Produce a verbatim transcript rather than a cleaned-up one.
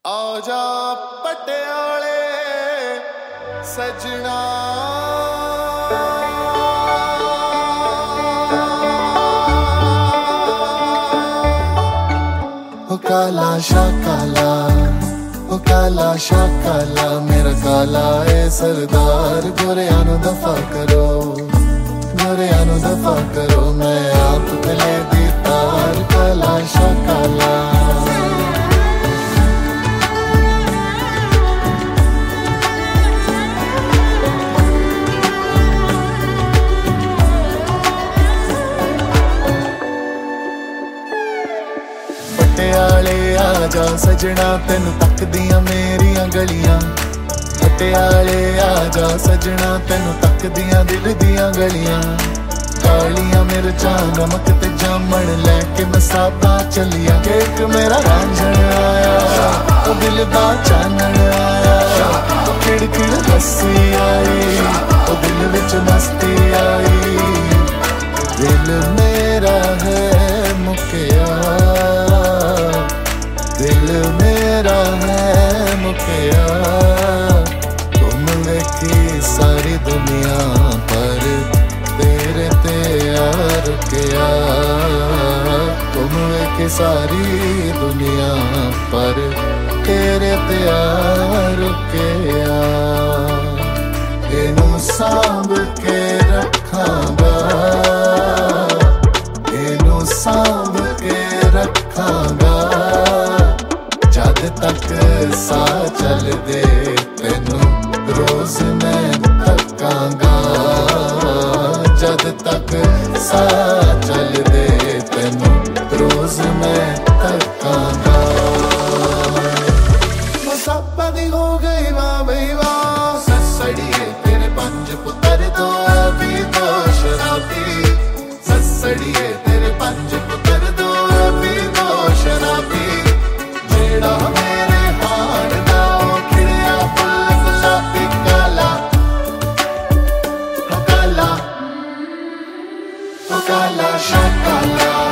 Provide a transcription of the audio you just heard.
आजा पटियाले सजना ओ काला शाह काला, ओ काला शाह काला, मेरा काला है सरदार। गोरियां नू दफा करो, गोरियां नू दफा करो, मैं आप गले दी तार। काला शाह काला पटियाले आजा सजना, तेनू तकदियां मेरियां गलियां। पटियाले आजा सजना, तेनू तकदियां दिल दियां गलियां। कालियां मिर्चां नमक ते जामन लैके मैं सादा चलिया। केक मेरा रांझण आया, ओ दिल दा चानण आया। ओ खिड़खिड़ हसी आई, ओ दिल विच मस्ती आई। दिल मेरा है मुकिया, दिल मेरा है मुकिया। तुम देखी सारी दुनिया पर तेरे ते यार रुकिया। तुम देखी सारी दुनिया पर तेरे ते यार रुकिया। इनू सांभ के रखांगा, इनू सांभ के रखांगा। जद तक सा चल दे तेनू रोज मैं थकांगा। जद तक सा चल दे तेनू रोज मैं थकांगा। मुसाफा दी हो गई वाह बई वाह, ससड़िए तेरे पंज पुत्र दो अभी दो शराबी। ससड़िए तेरे पंज पुत्र दो अभी दो शराबी। मेरे हार दा खिड़िया फुल गुलाबी। काला ओ काला, ओ काला शाह काला।